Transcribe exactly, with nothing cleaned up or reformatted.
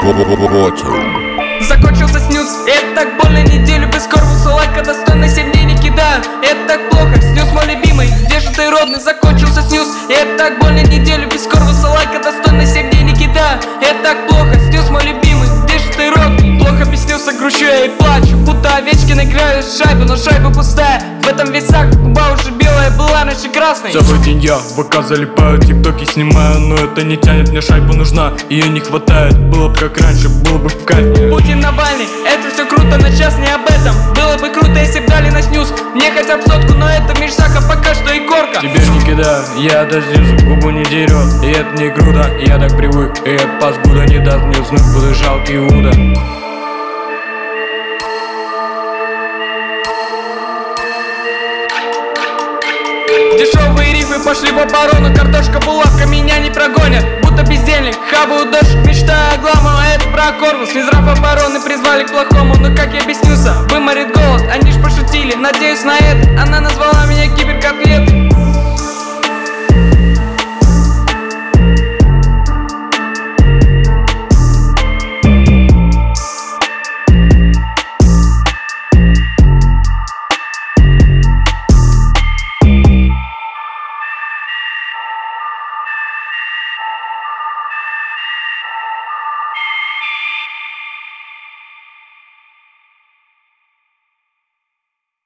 Закончился снюс, это так больно, неделю без корпуса лайка достойно, семь дней не кидаю, это так плохо. Снюс мой любимый, где же ты родный? Закончился снюс, это так больно, неделю без корпуса лайка достойно, семь дней не кидаю, это так плохо. Снюс мой любимый, где же ты родный? Плохо без снюса, грущу я и плачу, будто овечки играю в шайбу, но шайба пустая. В этом весь сак, губа уже белая, была раньше красной. Целый день я в ВК залипаю, тиктоки снимаю, но это не тянет, мне шайбу нужна, ее не хватает. Было бы как раньше, было бы в кайфе. Путин, Навальный, это все круто, но сейчас не об этом. Было бы круто, если б дали на снюс мне хотя бы сотку, но это мешака, пока что и корка. Тебе не кидаю, я до снюса губу не дерет, и это не круто, я так привык, и эта паскуда не даст мне уснуть, буду жалкий Уда. Дешевые рифы пошли в оборону, картошка, булавка меня не прогонят. Будто бездельник, хаваю дождь, мечтаю о гламу, а это про корпус. Минздрав обороны призвали к плохому, но как я объяснюся, выморит голос, они ж пошутили. Надеюсь на это, она назвала